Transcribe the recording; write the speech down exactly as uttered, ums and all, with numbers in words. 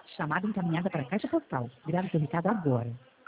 Chamada encaminhada para a caixa postal. Grave seu recado agora.